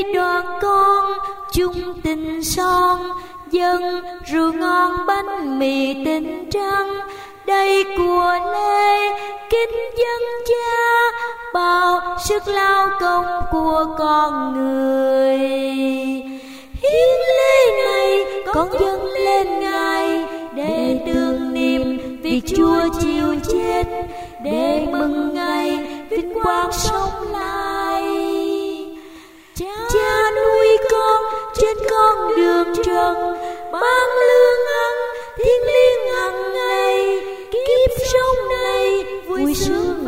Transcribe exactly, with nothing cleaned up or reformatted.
đoàn con chung tình son, dân rượu ngon bánh mì tình trăng. Đây của lễ kính dân cha, bao sức lao công của con người. Hiến lễ này con dâng lên Ngài, để tưởng niệm việc Chúa chịu chết, để mừng ngày vinh quang sống lại. Cha nuôi con trên con đường trần, ban lương ăn thiêng liêng hàng ngày. Kiếp sống này vui sướng